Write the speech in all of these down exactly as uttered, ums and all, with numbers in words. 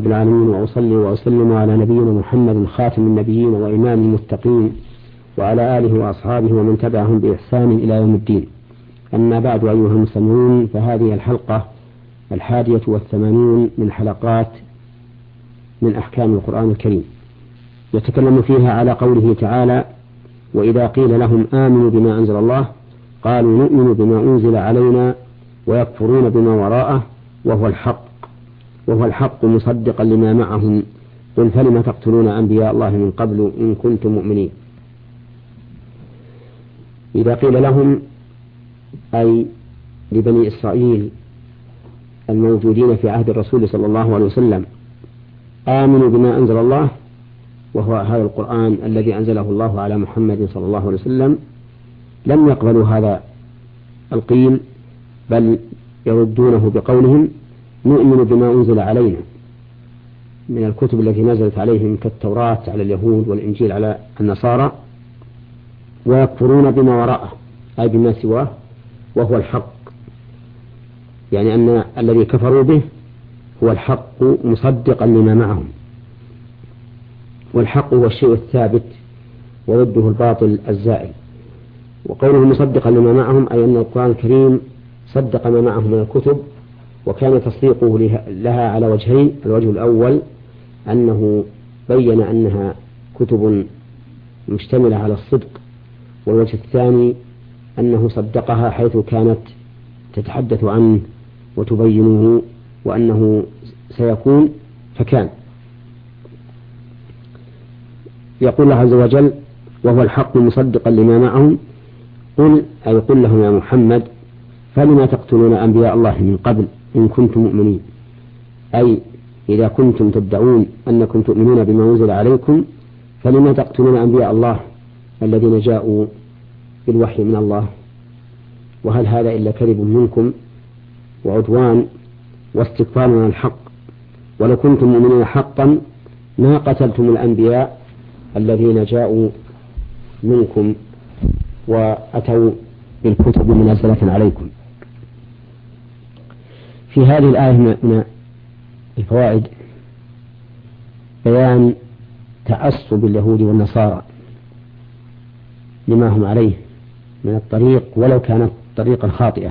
رب العالمين، وأصلي وأسلم على نبينا محمد خاتم النبيين وإمام المتقين وعلى آله وأصحابه ومن تبعهم بإحسان إلى يوم الدين. أما بعد أيها المستمعون، فهذه الحلقة الحادية والثمانين من حلقات من أحكام القرآن الكريم، يتكلم فيها على قوله تعالى: وإذا قيل لهم آمنوا بما أنزل الله قالوا نؤمن بما أنزل علينا ويكفرون بما وراءه وهو الحق وهو الحق مصدقا لما معهم قل فلم تقتلون أنبياء الله من قبل إن كنتم مؤمنين. إذا قيل لهم أي لبني إسرائيل الموجودين في عهد الرسول صلى الله عليه وسلم آمنوا بما أنزل الله، وهو هذا القرآن الذي أنزله الله على محمد صلى الله عليه وسلم، لم يقبلوا هذا القيل، بل يردونه بقولهم نؤمن بما أنزل علينا من الكتب التي نزلت عليهم كالتوراة على اليهود والإنجيل على النصارى، ويكفرون بما وراءه أي بما سواه وهو الحق، يعني أن الذي كفروا به هو الحق مصدقا لما معهم، والحق هو الشيء الثابت وضده الباطل الزائل. وقوله مصدقا لما معهم أي أن القرآن الكريم صدق ما معهم من الكتب، وكان تصديقه لها على وجهين: الوجه الأول أنه بين أنها كتب مشتملة على الصدق، والوجه الثاني أنه صدقها حيث كانت تتحدث عنه وتبينه وأنه سيكون فكان. يقول الله عز وجل: وهو الحق مصدقا لما معهم قل أي قل لهم يا محمد فلما تقتلون أنبياء الله من قبل إن كنتم مؤمنين، أي إذا كنتم تدعون أنكم تؤمنون بما أنزل عليكم فلما تقتلون أنبياء الله الذين جاءوا بالوحي من الله، وهل هذا إلا كذب منكم وعدوان واستكبار عن الحق؟ ولو كنتم مؤمنين حقا ما قتلتم الأنبياء الذين جاءوا منكم وأتوا بالكتب منزلة عليكم. في هذه الآية من الفوائد بيان تعصب اليهود والنصارى لما هم عليه من الطريق ولو كانت طريقا خاطئة،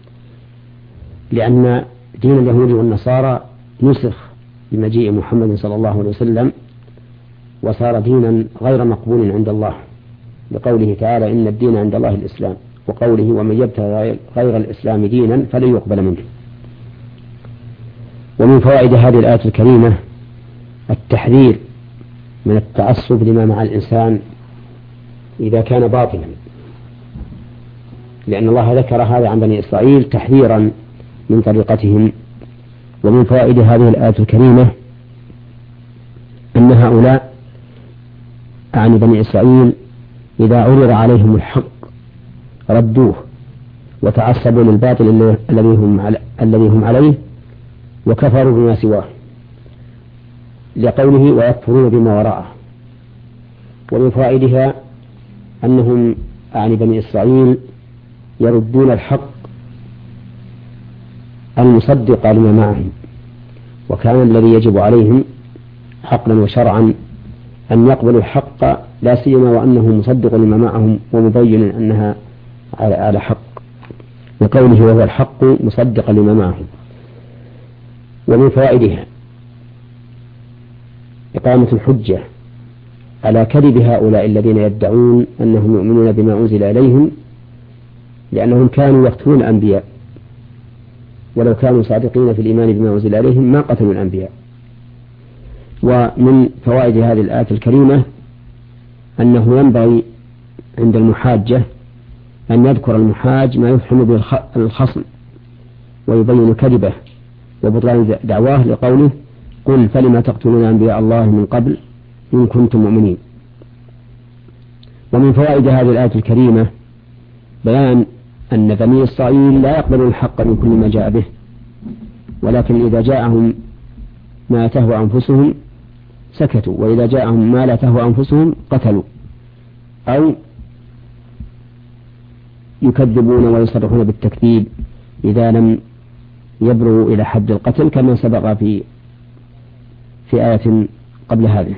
لأن دين اليهود والنصارى نسخ بمجيء محمد صلى الله عليه وسلم وصار دينا غير مقبول عند الله، لقوله تعالى: إن الدين عند الله الإسلام، وقوله: ومن يبتغي غير الإسلام دينا فلن يقبل منه. ومن فوائد هذه الآية الكريمة التحذير من التعصب لما مع الإنسان إذا كان باطلا، لأن الله ذكر هذا عن بني إسرائيل تحذيرا من طريقتهم. ومن فوائد هذه الآية الكريمة أن هؤلاء عن بني إسرائيل إذا عرض عليهم الحق ردوه وتعصبوا للباطل الذي هم عليه وكفروا بما سواه، لقوله ويكفرون بما وراءه. ومن فوائدها أنهم عن بني إسرائيل يردون الحق المصدق لما معهم، وكان الذي يجب عليهم حقا وشرعا أن يقبلوا الحق، لا سيما وأنه مصدق لما معهم ومبين أنها على حق، وقوله وهو الحق مصدقا لما معهم. ومن فوائدها إقامة الحجة على كذب هؤلاء الذين يدعون أنهم يؤمنون بما أنزل إليهم، لأنهم كانوا يقتلون الأنبياء، ولو كانوا صادقين في الإيمان بما أنزل إليهم ما قتلوا الأنبياء. ومن فوائد هذه الآية الكريمة أنه ينبغي عند المحاجة أن يذكر المحاج ما يفهم به الخصم ويبين كذبه وبطلان دعواه، لقوله قل فلما تقتلون أنبياء الله من قبل إن كنتم مؤمنين. ومن فوائد هذه الآية الكريمة بيان أن بني إسرائيل لا يقبلون الحق من كل ما جاء به، ولكن إذا جاءهم ما تهوى أنفسهم سكتوا، وإذا جاءهم ما لا تهوى أنفسهم قتلوا أو يكذبون ويصرحون بالتكذيب إذا لم يبروا إلى حد القتل، كما سبق في في آية قبل هذه.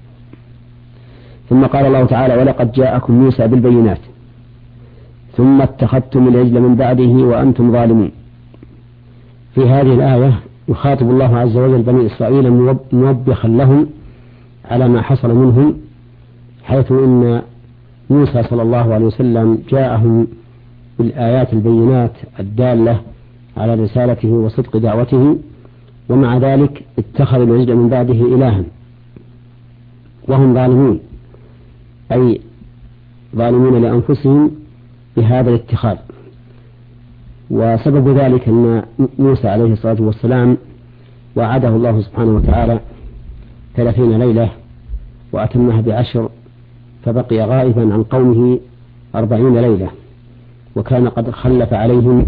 ثم قال الله تعالى: ولقد جاءكم موسى بالبينات ثم اتخذتم العجل من بعده وأنتم ظالمون. في هذه الآية يخاطب الله عز وجل بني إسرائيل موبخا لهم على ما حصل منهم، حيث إن موسى صلى الله عليه وسلم جاءهم بالآيات البينات الدالة على رسالته وصدق دعوته، ومع ذلك اتخذوا العجل من بعده إلها وهم ظالمون، أي ظالمون لأنفسهم بهذا الاتخاذ. وسبب ذلك أن موسى عليه الصلاة والسلام وعده الله سبحانه وتعالى ثلاثين ليلة وأتمها بعشر، فبقي غائبا عن قومه أربعين ليلة، وكان قد خلف عليهم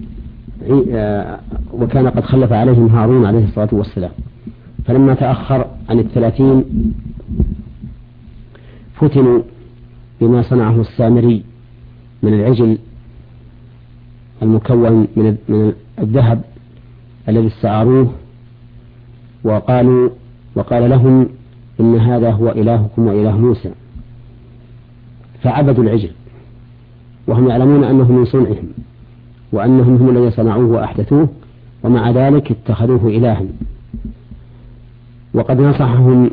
وكان قد خلف عليهم هارون عليه الصلاة والسلام. فلما تأخر عن الثلاثين فتنوا بما صنعه السامري من العجل المكون من الذهب الذي استعاروه، وقالوا وقال لهم إن هذا هو إلهكم وإله موسى، فعبدوا العجل وهم يعلمون أنه من صنعهم وأنهم هم الذين صنعوه وأحدثوه، ومع ذلك اتخذوه إلها. وقد نصحهم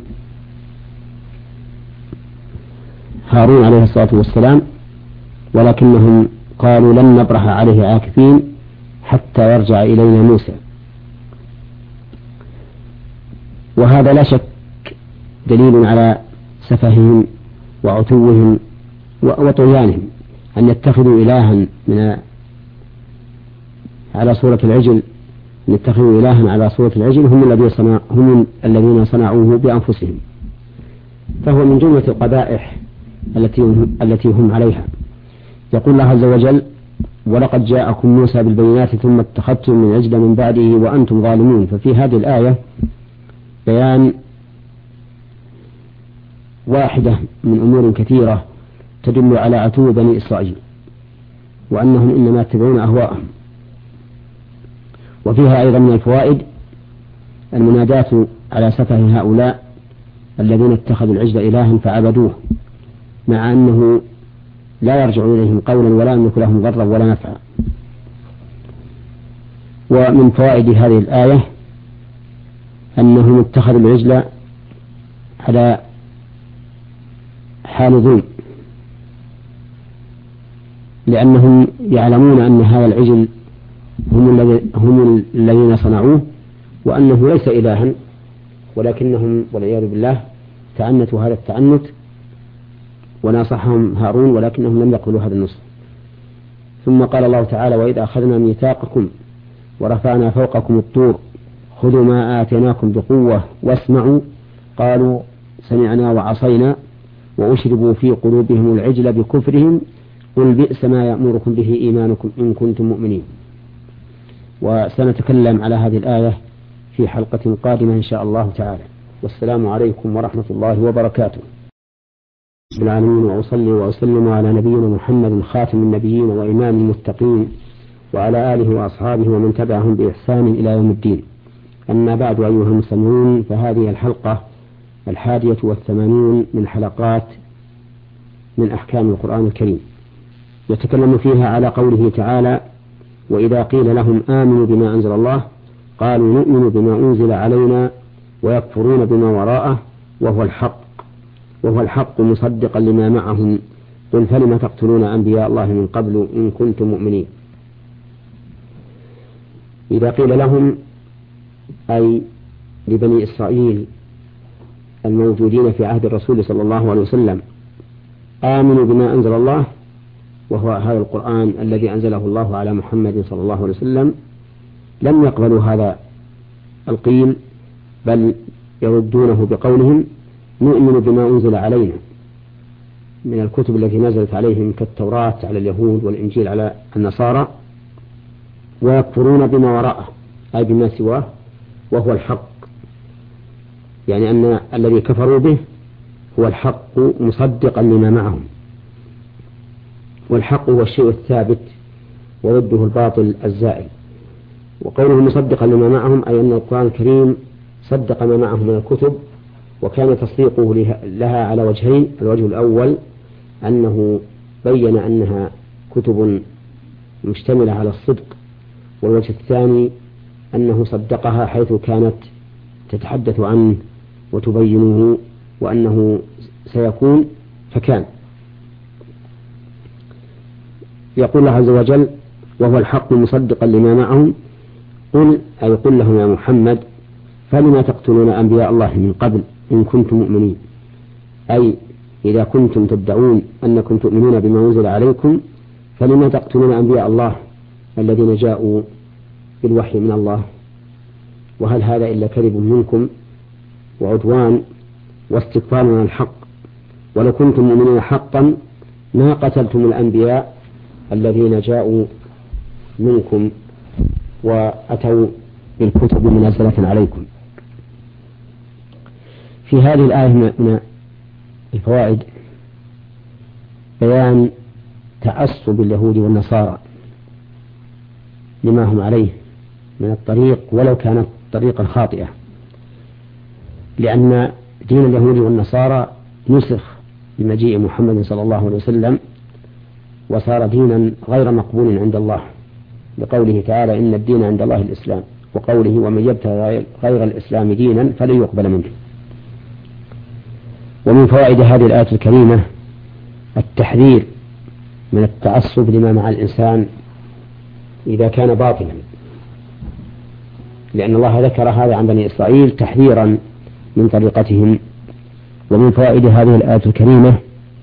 هارون عليه الصلاة والسلام، ولكنهم قالوا لن نبرح عليه عاكفين حتى يرجع إلينا موسى. وهذا لا شك دليل على سفههم وعتوهم وطغيانهم، أن يتخذوا إلها من على صورة العجل، أن يتخذوا إلها على صورة العجل هم الذين صنع هم الذين صنعوه بأنفسهم. فهو من جملة القبائح التي هم التي هم عليها. يقول الله عز وجل: ولقد جاءكم موسى بالبينات ثم اتخذتم من عجل من بعده وأنتم ظالمون. ففي هذه الآية بيان واحدة من أمور كثيرة تدل على عتو بني إسرائيل، وأنهم إنما يتبعون أهواءهم. وفيها أيضا من الفوائد المناداة على سفه هؤلاء الذين اتخذوا العجل إلها فعبدوه، مع أنه لا يرجع إليهم قولا ولا يملك لهم ضرا ولا نفعا. ومن فوائد هذه الآية أنهم اتخذوا العجل على حال ظلم، لأنهم يعلمون أن هذا العجل هم الذين صنعوه، وأنه ليس إلها، ولكنهم والعياذ بالله تعنتوا هذا التعنت، وناصحهم هارون ولكنهم لم يقبلوا هذا النصح. ثم قال الله تعالى: وإذا أخذنا ميثاقكم ورفعنا فوقكم الطور خذوا ما آتيناكم بقوة واسمعوا قالوا سمعنا وعصينا وأشربوا في قلوبهم العجل بكفرهم قل بئس ما يأمركم به إيمانكم إن كنتم مؤمنين. وسنتكلم على هذه الآية في حلقة قادمة إن شاء الله تعالى. والسلام عليكم ورحمة الله وبركاته. رب العالمين، وأصلي وأسلم على نبينا محمد خاتم النبيين وإمام المتقين وعلى آله وأصحابه ومن تبعهم بإحسان إلى يوم الدين. أما بعد، أيها المستمعون، فهذه الحلقة الحادية والثمانون من حلقات من أحكام القرآن الكريم، يتكلم فيها على قوله تعالى: وإذا قيل لهم آمنوا بما أنزل الله قالوا نؤمن بما أنزل علينا ويكفرون بما وراءه وهو الحق وهو الحق مصدقا لما معهم قل فلم تقتلون أنبياء الله من قبل إن كنتم مؤمنين. إذا قيل لهم أي لبني إسرائيل الموجودين في عهد الرسول صلى الله عليه وسلم آمنوا بما أنزل الله، وهو هذا القرآن الذي أنزله الله على محمد صلى الله عليه وسلم، لم يقبلوا هذا القيل، بل يردونه بقولهم نؤمن بما أنزل علينا من الكتب التي نزلت عليهم كالتوراة على اليهود والإنجيل على النصارى، ويكفرون بما وراءه أي بما سواه وهو الحق، يعني أن الذي كفروا به هو الحق مصدقا لما معهم. والحق هو الشيء الثابت وضده الباطل الزائل. وقوله مصدقا لما معهم أي أن القرآن الكريم صدق ما معه من الكتب، وكان تصديقه لها على وجهين: الوجه الأول أنه بين أنها كتب مشتملة على الصدق، والوجه الثاني أنه صدقها حيث كانت تتحدث عنه وتبينه وأنه سيكون فكان. يقول الله عز وجل: وهو الحق مصدقا لما معهم قل أي قل لهم يا محمد فلما تقتلون أنبياء الله من قبل إن كنتم مؤمنين، أي إذا كنتم تدعون أنكم تؤمنون بما أنزل عليكم فلما تقتلون أنبياء الله الذين جاءوا بالوحي من الله؟ وهل هذا إلا كذب منكم وعدوان واستكبار عن الحق؟ ولو كنتم مؤمنين حقا ما قتلتم الأنبياء الذين جاءوا منكم وأتوا بالكتب منزلة عليكم. في هذه الآية من الفوائد بيان تعصب اليهود والنصارى لما هم عليه من الطريق ولو كانت طريقا خاطئة، لأن دين اليهود والنصارى نسخ بمجيء محمد صلى الله عليه وسلم وصار دينا غير مقبول عند الله، لقوله تعالى: إن الدين عند الله الإسلام، وقوله: ومن يبتغي غير الإسلام دينا فلن يقبل منه. ومن فوائد هذه الآية الكريمة التحذير من التعصب لما مع الإنسان إذا كان باطلا، لأن الله ذكر هذا عن بني إسرائيل تحذيرا من طريقتهم. ومن فوائد هذه الآية الكريمة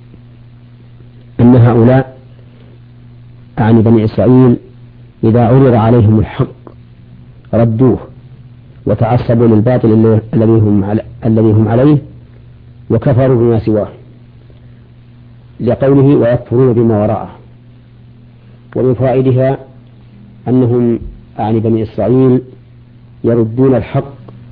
أن هؤلاء عن بني إسرائيل إذا عرض عليهم الحق ردوه وتعصبوا للباطل الذي هم الذي هم عليه وكفروا بما سواه، لقوله: ويكفرون بما وراءه. ومن فوائدها أنهم عن بني إسرائيل يردون الحق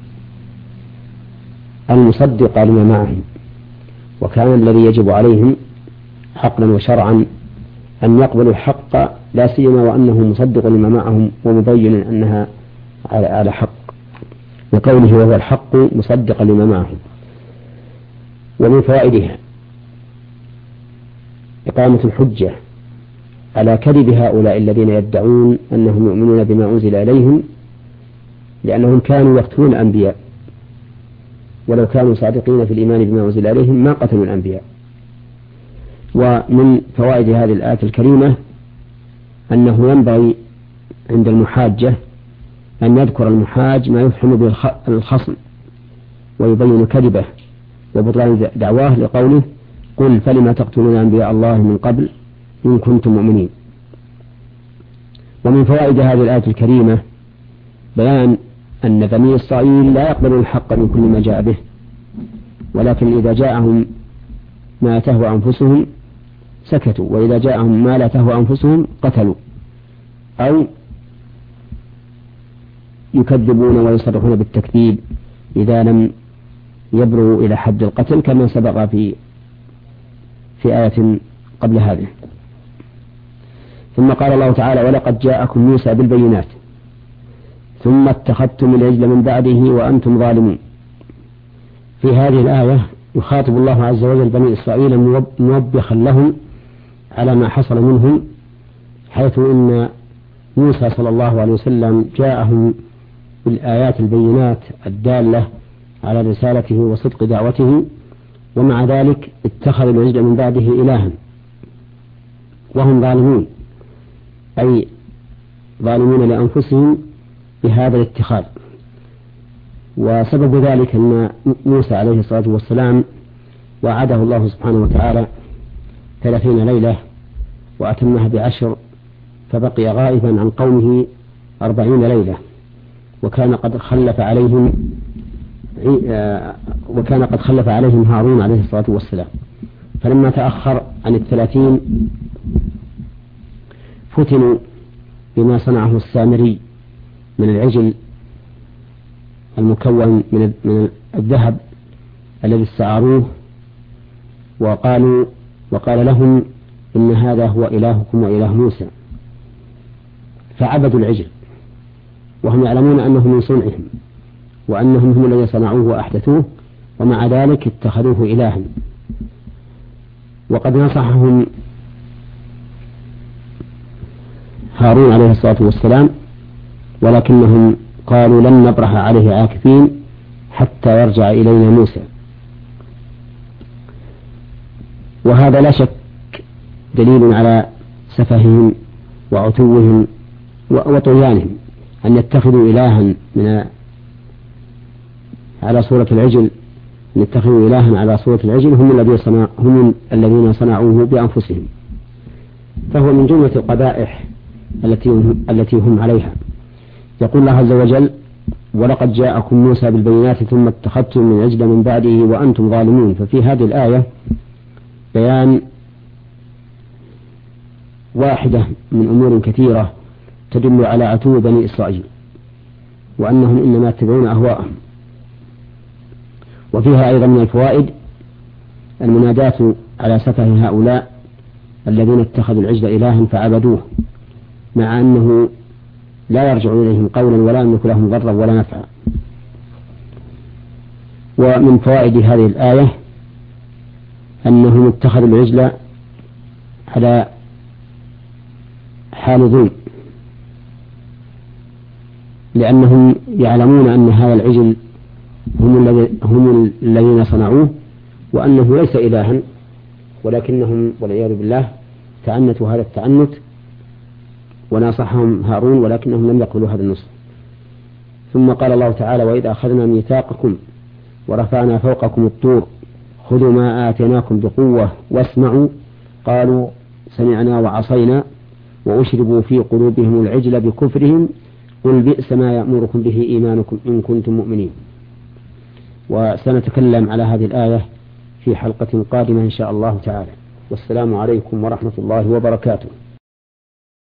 المصدق لما معهم، وكان الذي يجب عليهم عقلا وشرعا أن يقبلوا الحق، لا سيما وأنه مصدق لما معهم ومبين أنها على حق، وقوله: وهو الحق مصدقا لما معهم. ومن فوائدها إقامة الحجة على كذب هؤلاء الذين يدعون أنهم يؤمنون بما أنزل إليهم، لأنهم كانوا يقتلون الأنبياء، ولو كانوا صادقين في الإيمان بما أنزل إليهم ما قتلوا الأنبياء. ومن فوائد هذه الآية الكريمة أنه ينبغي عند المحاجة أن يذكر المحاج ما يفهم به الخصم ويبين كذبه وبطلان دعواه، لقوله: قل فلما تقتلون أنبياء الله من قبل إن كنتم مؤمنين. ومن فوائد هذه الآية الكريمة بيان أن بني إسرائيل لا يقبلون الحق من كل ما جاء به، ولكن إذا جاءهم ما تهوى أنفسهم سكتوا، وإذا جاءهم ما لا تهوى أنفسهم قتلوا أو يكذبون ويصرحون بالتكذيب إذا لم يبروا إلى حد القتل، كما سبق في في آية قبل هذه. ثم قال الله تعالى: ولقد جاءكم موسى بالبينات ثم اتخذتم العجل من بعده وأنتم ظالمون. في هذه الآية يخاطب الله عز وجل بني إسرائيل موبخا لهم على ما حصل منهم، حيث إن موسى صلى الله عليه وسلم جاءهم بالآيات البينات الدالة على رسالته وصدق دعوته، ومع ذلك اتخذوا العجل من بعده إلها وهم ظالمون، أي ظالمون لأنفسهم بهذا الاتخاذ. وسبب ذلك أن موسى عليه الصلاة والسلام وعده الله سبحانه وتعالى ثلاثين ليلة وأتمها بعشر، فبقي غائبا عن قومه أربعين ليلة، وكان قد خلف عليهم وكان قد خلف عليهم هارون عليه الصلاة والسلام. فلما تأخر عن الثلاثين فتنوا بما صنعه السامري من العجل المكون من الذهب الذي استعاروه، وقالوا وقال لهم إن هذا هو إلهكم وإله موسى، فعبدوا العجل وهم يعلمون أنه من صنعهم، وأنهم هم الذين صنعوه وأحدثوه، ومع ذلك اتخذوه إلها. وقد نصحهم هارون عليه الصلاة والسلام، ولكنهم قالوا لن نبرح عليه عاكفين حتى يرجع إلينا موسى. وهذا لا شك دليل على سفههم وعتوهم وطغيانهم، أن يتخذوا إلها من على صورة العجل، أن يتخذوا إلها على صورة العجل هم الذين صنع هم الذين صنعوه بأنفسهم. فهو من جملة القبائح التي هم التي هم عليها. يقول الله عز وجل: ولقد جاءكم موسى بالبينات ثم اتخذتم من عجل من بعده وأنتم ظالمون. ففي هذه الآية بيان واحدة من أمور كثيرة تدل على عتو بني إسرائيل، وأنهم إنما يتبعون أهواءهم. وفيها أيضا من الفوائد المناداة على سفه هؤلاء الذين اتخذوا العجل إلها فعبدوه، مع أنه لا يرجع إليهم قولا ولا يملك لهم ضرا ولا نفعا. ومن فوائد هذه الآية أنهم اتخذوا العجل على حال ظلم، لأنهم يعلمون أن هذا العجل هم, هم الذين صنعوه، وأنه ليس إلها، ولكنهم والعياذ بالله تعنتوا هذا التعنت، وناصحهم هارون ولكنهم لم يقبلوا هذا النصح. ثم قال الله تعالى: وإذا أخذنا ميثاقكم ورفعنا فوقكم الطور خذوا ما آتيناكم بقوة واسمعوا قالوا سمعنا وعصينا وأشربوا في قلوبهم العجل بكفرهم قل بئس ما يأمركم به إيمانكم إن كنتم مؤمنين. وسنتكلم على هذه الآية في حلقة قادمة إن شاء الله تعالى. والسلام عليكم ورحمة الله وبركاته.